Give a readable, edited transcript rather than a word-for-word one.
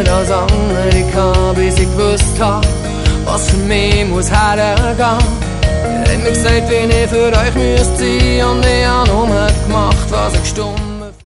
nicht als andere gehabt, bis ich gewusst hab, was für mich muss hergehen. Hat mir gesagt, wie ich für euch müsst sein, und ich hab nur gemacht, was ich gestummt.